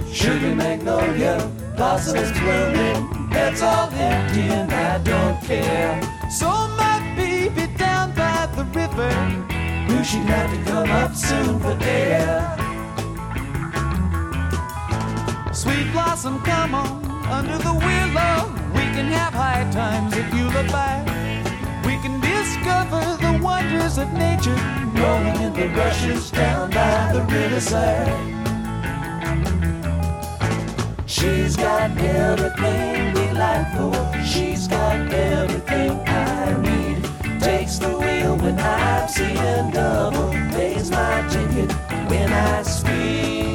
Sugar magnolia, blossoms blooming, that's all empty and I don't care. So my baby down by the river, knew she'd have to come up soon for air. Sweet blossom, come on, under the willow. We can have high times if you look back. We can discover the wonders of nature, rolling in the rushes down by the riverside. She's got everything delightful. She's got everything I need. Takes the wheel when I'm seeing double. Pays my ticket when I speak.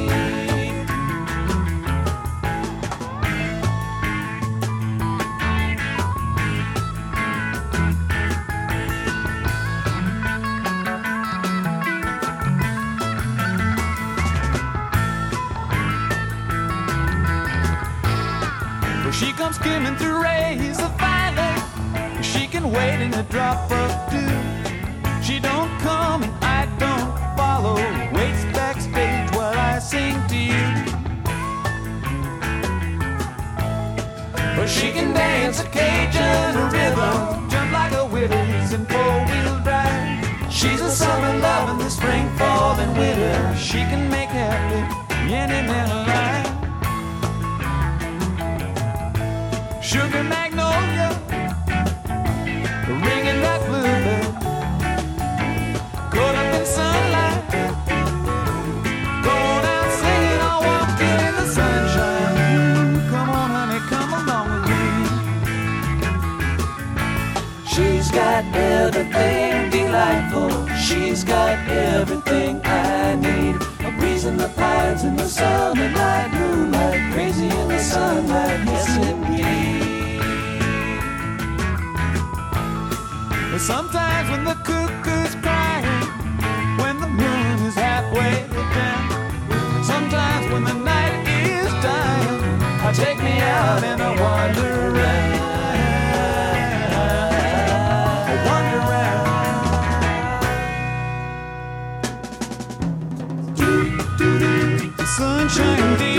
She comes skimming through rays of violet. She can wait in a drop of dew. She don't come and I don't follow. Waits backstage while I sing to you. But she can dance a Cajun rhythm, jump like a Willis in four-wheel drive. She's a summer love in the spring, fall, and winter. She can make happy any man alive. Sugar magnolia, ringing that bluebird, caught up in sunlight, going out singing, all walking in the sunshine. Come on, honey, come along with me. She's got everything delightful. She's got everything I need. A breeze in the pines in the summer night, moonlight, crazy in the sunlight, yes indeed. Sometimes when the cuckoo's crying, when the moon is halfway down, sometimes when the night is dying, take me out and I wander around. Sunshine.